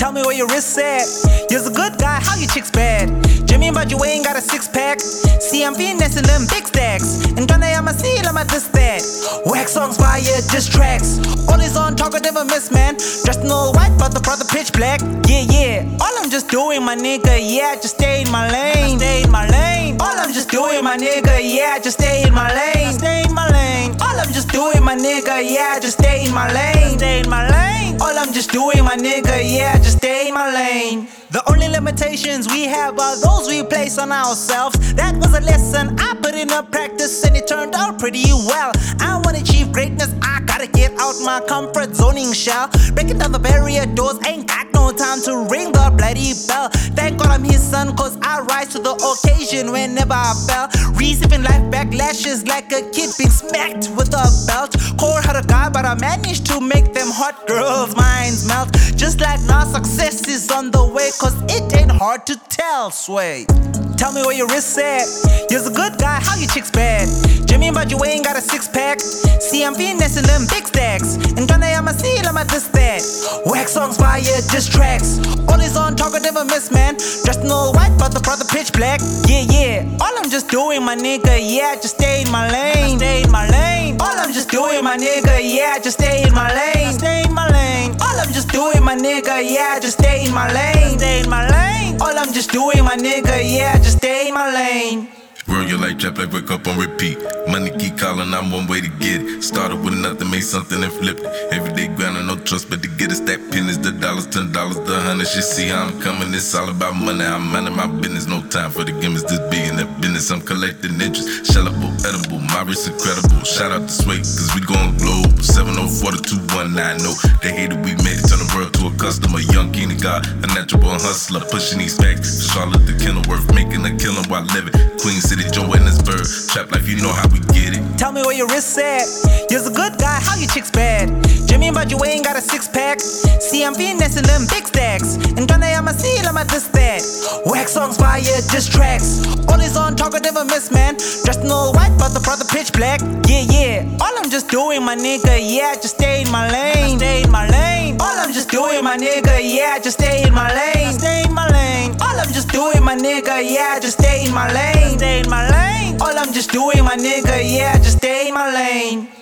Tell me where your wrist at. You're a good guy, how your chicks bad? Jimmy, but you ain't got a six-pack. See, I'm finessing them big stacks. And Ghana, I'm a seal, I'm a this that. Wax songs, fire, diss tracks. Always on target, never miss, man. Dressed in all white, but the brother pitch black. Yeah, yeah. All I'm just doing, my nigga, yeah, just stay in my lane. Stay in my lane. All I'm just doing, my nigga, yeah, just stay in my lane. Stay in my lane. All I'm just doing, my nigga, yeah, just stay in my lane. Stay in my lane. All I'm just doing, my nigga, yeah, just stay in my lane. The only limitations we have are those we place on ourselves. That was a lesson I put in a practice and it turned out pretty well. I wanna achieve greatness, I gotta get out my comfort zoning shell. Breaking down the barrier doors, ain't got no time to ring the bloody bell. Thank God I'm his son, cause I rise to the occasion whenever I fell. Receiving life backlashes like a kid being smacked with a belt. Core had a guy, but I managed to make them hot girls' minds melt. Just like now, success is on the way, cause it ain't hard to tell, sway. Tell me where your wrist at. You're a good guy, how your chicks bad? Jimmy, but you ain't got a six-pack. See, I'm finessing them big stacks. And Ghana, I'm a seal, I'm a this that. Wax songs, fire, diss tracks. Always on target, never miss, man. Dressed in all white, but the brother pitch black. Yeah, yeah. All I'm just doing, my nigga, yeah, just stay in my lane. Stay in my lane. All I'm just doing, my nigga, yeah, just stay in my lane. Stay in my lane. All I'm just doing, my nigga, yeah, just stay in my lane. Stay in my lane. All I'm just doing, my nigga, yeah, just stay in my lane. Roll your life, trap like wake up on repeat. Money keep calling, I'm one way to get it. Started with nothing, made something and flipped it. Everyday grinding, no trust, but to get it. Stack pennies, the dollars, $10, the hundreds. You see how I'm coming, it's all about money. I'm minding my business, no time for the gimmicks. This being that business, I'm collecting interest. Shellable, edible, my wrist incredible. Shout out to Sway, cause we going globe. 704 to 2190. They hated we made it, turn the world to a customer. Young king of God, a natural hustler. Pushing these facts, Charlotte the Kenilworth. Making a killing while living. Queen City, Johannesburg, trap life, you know how we get it. Tell me where your wrist at. You're a good guy, how your chicks bad? Jimmy, but you ain't got a six-pack. See, I'm finessing them big stacks. And Ghana, I'm a seal, I'm a this that. Wax songs, fire, diss tracks. Always on target, never miss, man. Dressed in all white, but the brother pitch black. Yeah, yeah. All I'm just doing, my nigga, yeah, just stay in my lane. Stay in my lane. All I'm just doing, my nigga, yeah, just stay in my lane. Stay in my lane. All I'm just doing, my nigga, yeah, just stay in my lane. Stay in my lane. All I'm just doing, my nigga, yeah, just stay in my lane.